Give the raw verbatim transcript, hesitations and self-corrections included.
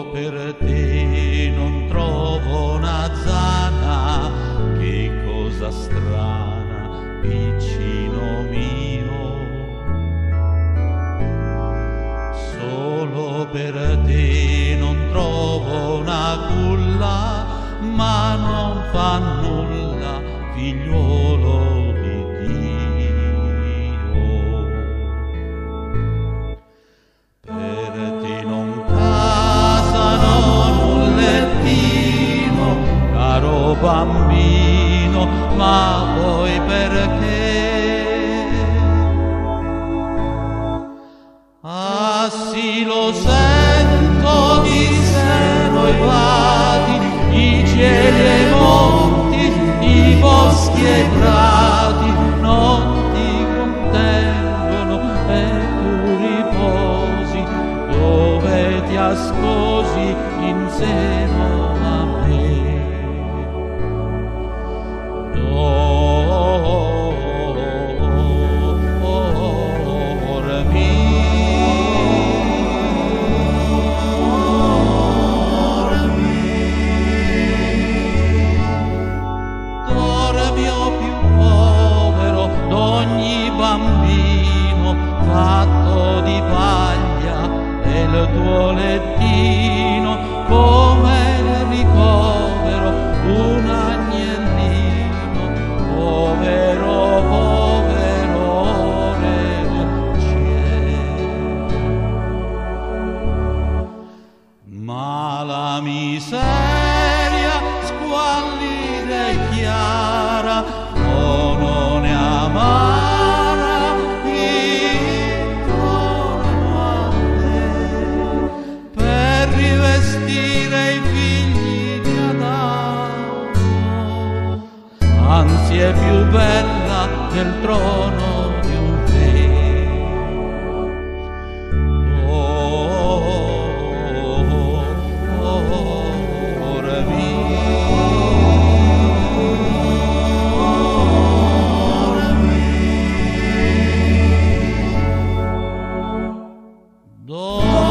per te non trovo una zana, che cosa strana, piccino mio. Solo per te non trovo una culla, ma non fa nulla, figliuolo di Dio. Per te non casa, non un lettino, caro bambino, ma poi perché? Ah sì, lo sento di seno i vati, i cieli e i monti, i boschi e i prati, non ti contengono e tu riposi dove ti ascosi in seno a me. Bambino fatto di paglia e il tuo lettino come il ricovero un agnellino, povero, povero re del cielo. Ma la miseria squallida e chiara oh, non è amara, anzi è più bella del trono di un re. Oh, oh, oh, ora mio, ora mio.